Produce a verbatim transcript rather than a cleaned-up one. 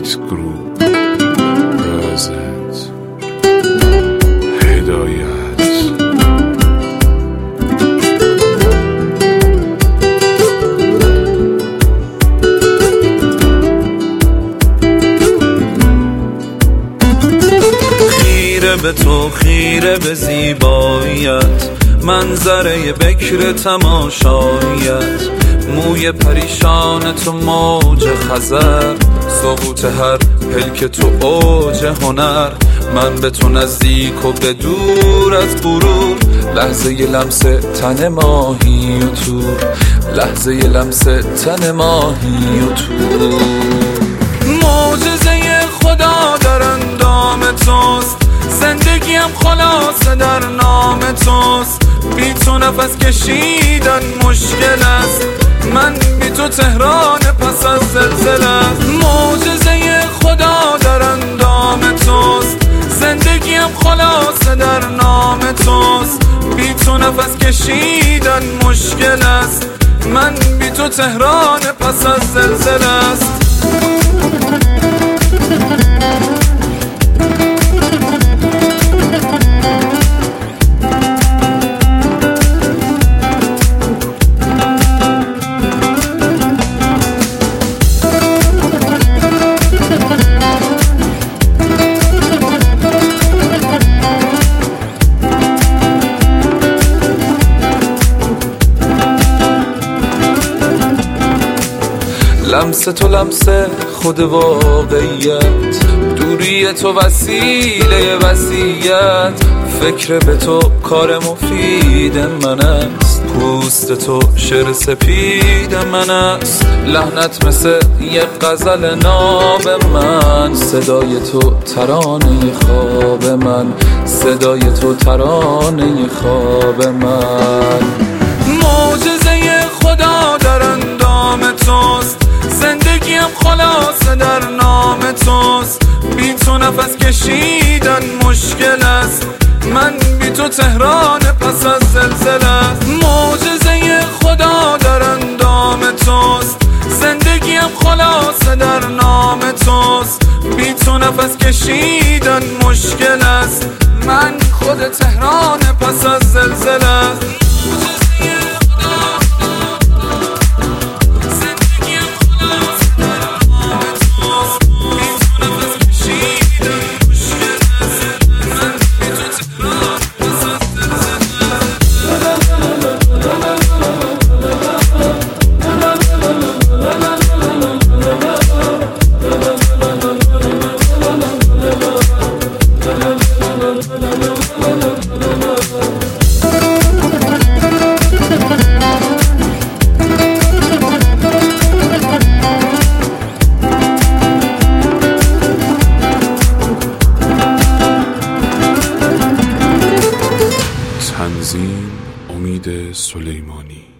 Night Group رازت هدایت. خیره به تو، خیره به زیباییت، منظره بکر تماشاییت، موی پریشان تو موج خزر، سقوط هر پلک تو اوج هنر. من به تو نزدیک و به دور از غرور، لحظه ی لمس تن ماهی و تور، لحظه ی لمس تن ماهی و تور. معجزه خدا در اندام توست، زندگیم خلاصه در نام توست. بی تو نفس کشیدن مشکل است، من بی تو تهران پس از زلزله است. معجزه خدا در اندام توست، زندگیم خلاصه در نام توست. بی تو نفس کشیدن مشکل است، من بی تو تهران پس از زلزله است. لمس تو لمس خود واقعیت، دوری تو وسیله وصیت. فکر به تو کار مفید من است، پوست تو شعر سپید من است. لحنت مثل یک غزل ناب من، صدای تو ترانه خواب من، صدای تو ترانه خواب من. معجزه خدا در اندام توست، زندگیم خلاصه در نام توست. بی تو نفس کشیدن مشکل است، من بی تو تهران پس از زلزله است. معجزه خدا در اندام توست، زندگیم خلاصه در نام توست. بی تو نفس کشیدن مشکل است، من خود تهران پس از زلزله است. تنظیم امید سلیمانی.